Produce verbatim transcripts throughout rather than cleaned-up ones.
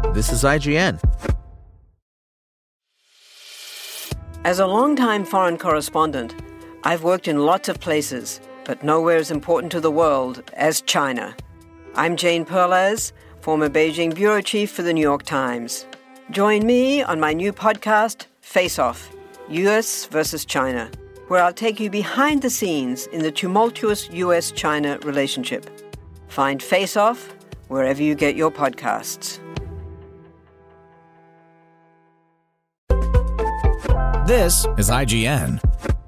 This is I G N. As a longtime foreign correspondent, I've worked in lots of places, but nowhere as important to the world as China. I'm Jane Perlez, former Beijing bureau chief for the New York Times. Join me on my new podcast, Face Off, U S versus China, where I'll take you behind the scenes in the tumultuous U S China relationship. Find Face Off wherever you get your podcasts. This is I G N.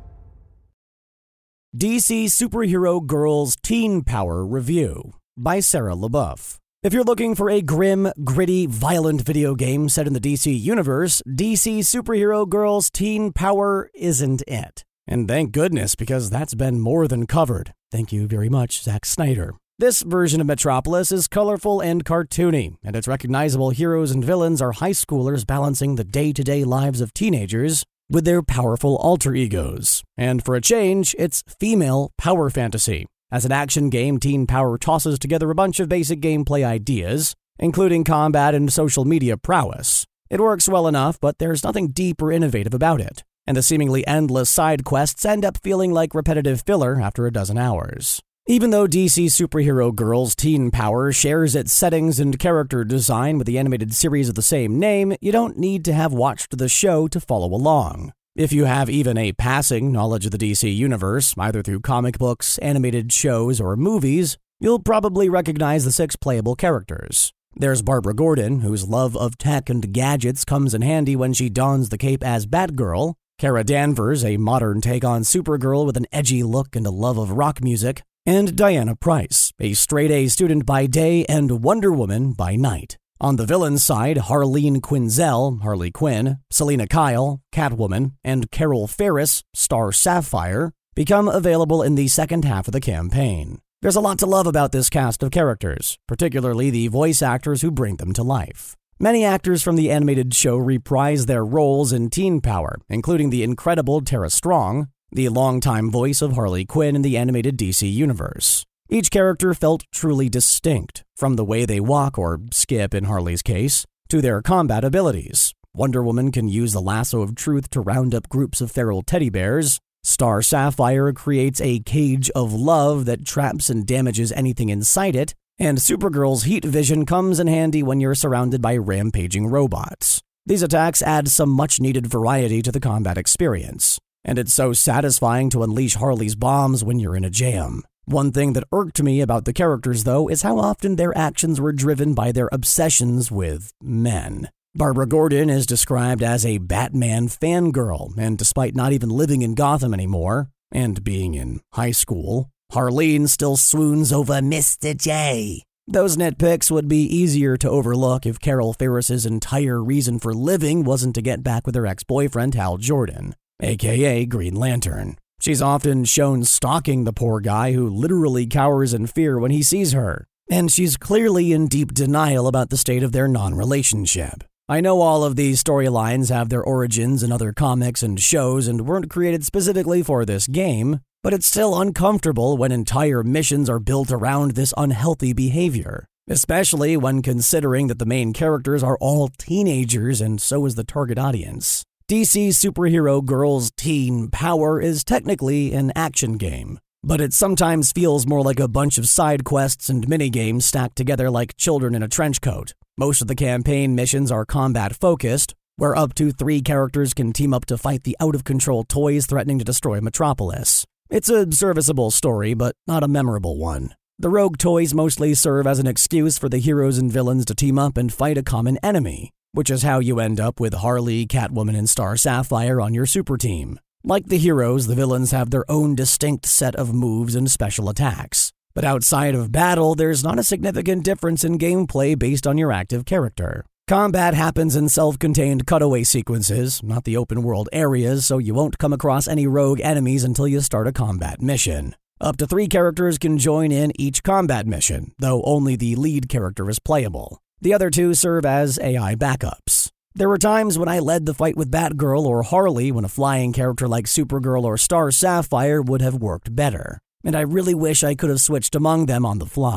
D C Superhero Girls Teen Power Review by Sarah LaBeouf. If you're looking for a grim, gritty, violent video game set in the D C universe, D C Superhero Girls Teen Power isn't it. And thank goodness, because that's been more than covered. Thank you very much, Zack Snyder. This version of Metropolis is colorful and cartoony, and its recognizable heroes and villains are high schoolers balancing the day-to-day lives of teenagers with their powerful alter egos. And for a change, it's female power fantasy. As an action game, Teen Power tosses together a bunch of basic gameplay ideas, including combat and social media prowess. It works well enough, but there's nothing deep or innovative about it, and the seemingly endless side quests end up feeling like repetitive filler after a dozen hours. Even though D C Superhero Girls Teen Power shares its settings and character design with the animated series of the same name, you don't need to have watched the show to follow along. If you have even a passing knowledge of the D C universe, either through comic books, animated shows, or movies, you'll probably recognize the six playable characters. There's Barbara Gordon, whose love of tech and gadgets comes in handy when she dons the cape as Batgirl, Kara Danvers, a modern take on Supergirl with an edgy look and a love of rock music, and Diana Price, a straight-A student by day and Wonder Woman by night. On the villain side, Harleen Quinzel, Harley Quinn, Selena Kyle, Catwoman, and Carol Ferris, Star Sapphire, become available in the second half of the campaign. There's a lot to love about this cast of characters, particularly the voice actors who bring them to life. Many actors from the animated show reprise their roles in Teen Power, including the incredible Tara Strong, the longtime voice of Harley Quinn in the animated D C universe. Each character felt truly distinct, from the way they walk or skip in Harley's case, to their combat abilities. Wonder Woman can use the lasso of truth to round up groups of feral teddy bears. Star Sapphire creates a cage of love that traps and damages anything inside it. And Supergirl's heat vision comes in handy when you're surrounded by rampaging robots. These attacks add some much-needed variety to the combat experience. And it's so satisfying to unleash Harley's bombs when you're in a jam. One thing that irked me about the characters, though, is how often their actions were driven by their obsessions with men. Barbara Gordon is described as a Batman fangirl, and despite not even living in Gotham anymore, and being in high school, Harleen still swoons over Mister J. Those nitpicks would be easier to overlook if Carol Ferris's entire reason for living wasn't to get back with her ex-boyfriend Hal Jordan, aka Green Lantern. She's often shown stalking the poor guy who literally cowers in fear when he sees her, and she's clearly in deep denial about the state of their non-relationship. I know all of these storylines have their origins in other comics and shows and weren't created specifically for this game, but it's still uncomfortable when entire missions are built around this unhealthy behavior, especially when considering that the main characters are all teenagers and so is the target audience. D C Superhero Girls Teen Power is technically an action game, but it sometimes feels more like a bunch of side quests and minigames stacked together like children in a trench coat. Most of the campaign missions are combat-focused, where up to three characters can team up to fight the out-of-control toys threatening to destroy Metropolis. It's a serviceable story, but not a memorable one. The rogue toys mostly serve as an excuse for the heroes and villains to team up and fight a common enemy, which is how you end up with Harley, Catwoman, and Star Sapphire on your super team. Like the heroes, the villains have their own distinct set of moves and special attacks. But outside of battle, there's not a significant difference in gameplay based on your active character. Combat happens in self-contained cutaway sequences, not the open-world areas, so you won't come across any rogue enemies until you start a combat mission. Up to three characters can join in each combat mission, though only the lead character is playable. The other two serve as A I backups. There were times when I led the fight with Batgirl or Harley when a flying character like Supergirl or Star Sapphire would have worked better, and I really wish I could have switched among them on the fly.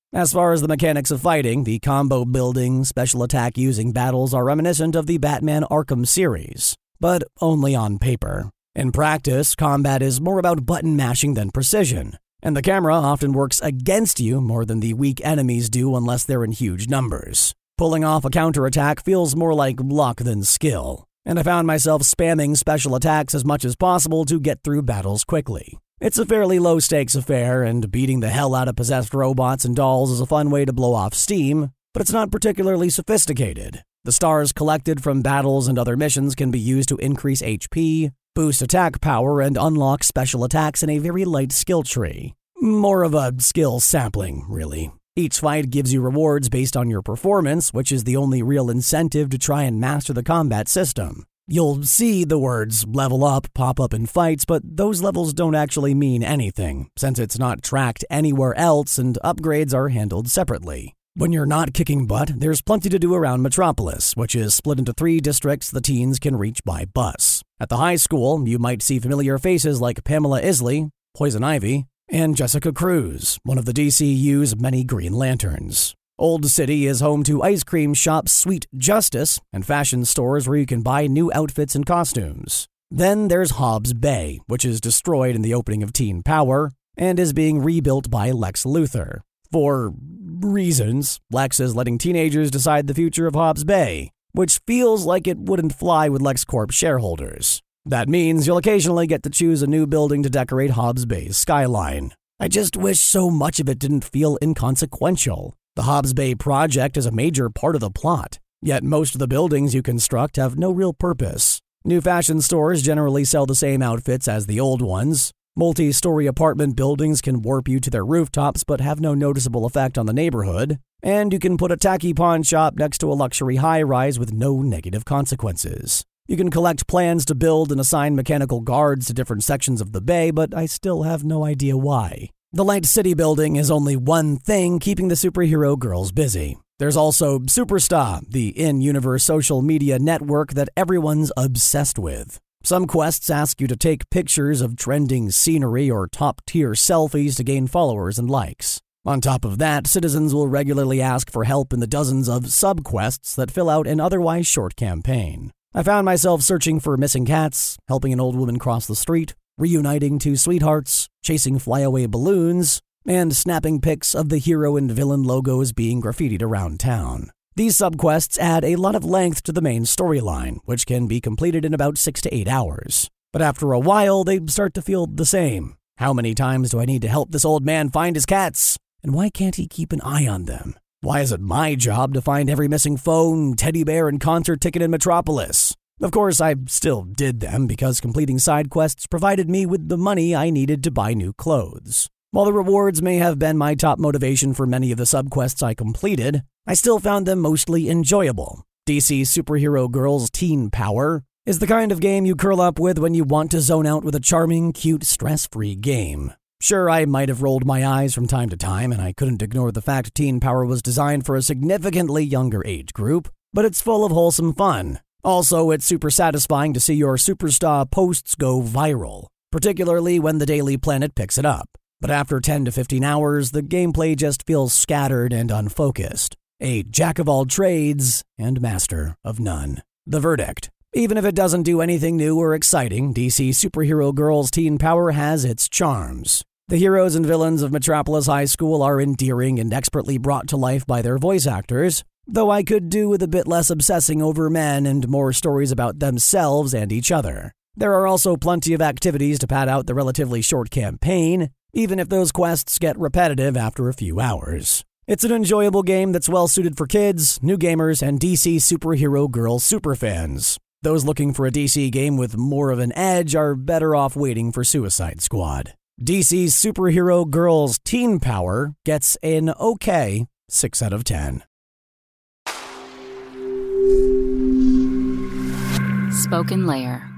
As far as the mechanics of fighting, the combo building, special attack using battles are reminiscent of the Batman Arkham series, but only on paper. In practice, combat is more about button mashing than precision, and the camera often works against you more than the weak enemies do unless they're in huge numbers. Pulling off a counterattack feels more like luck than skill, and I found myself spamming special attacks as much as possible to get through battles quickly. It's a fairly low-stakes affair, and beating the hell out of possessed robots and dolls is a fun way to blow off steam, but it's not particularly sophisticated. The stars collected from battles and other missions can be used to increase H P, boost attack power, and unlock special attacks in a very light skill tree. More of a skill sampling, really. Each fight gives you rewards based on your performance, which is the only real incentive to try and master the combat system. You'll see the words level up pop up in fights, but those levels don't actually mean anything, since it's not tracked anywhere else and upgrades are handled separately. When you're not kicking butt, there's plenty to do around Metropolis, which is split into three districts the teens can reach by bus. At the high school, you might see familiar faces like Pamela Isley, Poison Ivy, and Jessica Cruz, one of the D C U's many Green Lanterns. Old City is home to ice cream shop Sweet Justice and fashion stores where you can buy new outfits and costumes. Then there's Hobbs Bay, which is destroyed in the opening of Teen Power and is being rebuilt by Lex Luthor. For reasons, Lex is letting teenagers decide the future of Hobbs Bay, which feels like it wouldn't fly with LexCorp shareholders. That means you'll occasionally get to choose a new building to decorate Hobbs Bay's skyline. I just wish so much of it didn't feel inconsequential. The Hobbs Bay project is a major part of the plot, yet most of the buildings you construct have no real purpose. New fashion stores generally sell the same outfits as the old ones. Multi-story apartment buildings can warp you to their rooftops but have no noticeable effect on the neighborhood. And you can put a tacky pawn shop next to a luxury high-rise with no negative consequences. You can collect plans to build and assign mechanical guards to different sections of the bay, but I still have no idea why. The Light City building is only one thing keeping the superhero girls busy. There's also Superstar, the in-universe social media network that everyone's obsessed with. Some quests ask you to take pictures of trending scenery or top-tier selfies to gain followers and likes. On top of that, citizens will regularly ask for help in the dozens of sub-quests that fill out an otherwise short campaign. I found myself searching for missing cats, helping an old woman cross the street, reuniting two sweethearts, chasing flyaway balloons, and snapping pics of the hero and villain logos being graffitied around town. These subquests add a lot of length to the main storyline, which can be completed in about six to eight hours. But after a while, they start to feel the same. How many times do I need to help this old man find his cats? And why can't he keep an eye on them? Why is it my job to find every missing phone, teddy bear, and concert ticket in Metropolis? Of course, I still did them because completing side quests provided me with the money I needed to buy new clothes. While the rewards may have been my top motivation for many of the subquests I completed, I still found them mostly enjoyable. D C Superhero Girls Teen Power is the kind of game you curl up with when you want to zone out with a charming, cute, stress-free game. Sure, I might have rolled my eyes from time to time, and I couldn't ignore the fact Teen Power was designed for a significantly younger age group, but it's full of wholesome fun. Also, it's super satisfying to see your superstar posts go viral, particularly when the Daily Planet picks it up. But after ten to fifteen hours, the gameplay just feels scattered and unfocused. A jack of all trades and master of none. The verdict. Even if it doesn't do anything new or exciting, D C Superhero Girls Teen Power has its charms. The heroes and villains of Metropolis High School are endearing and expertly brought to life by their voice actors, though I could do with a bit less obsessing over men and more stories about themselves and each other. There are also plenty of activities to pad out the relatively short campaign, even if those quests get repetitive after a few hours. It's an enjoyable game that's well suited for kids, new gamers, and D C Superhero Girl superfans. Those looking for a D C game with more of an edge are better off waiting for Suicide Squad. D C's Superhero Girls Teen Power gets an okay six out of ten. Spoken Layer.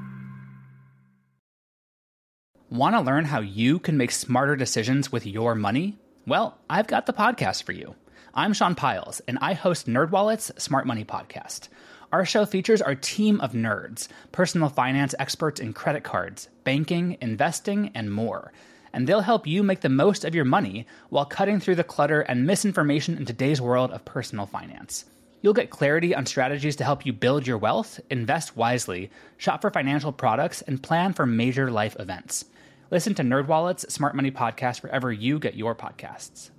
Want to learn how you can make smarter decisions with your money? Well, I've got the podcast for you. I'm Sean Piles, and I host NerdWallet's Smart Money Podcast. Our show features our team of nerds, personal finance experts in credit cards, banking, investing, and more. and they'll help you make the most of your money while cutting through the clutter and misinformation in today's world of personal finance. You'll get clarity on strategies to help you build your wealth, invest wisely, shop for financial products, and plan for major life events. Listen to NerdWallet's Smart Money Podcast wherever you get your podcasts.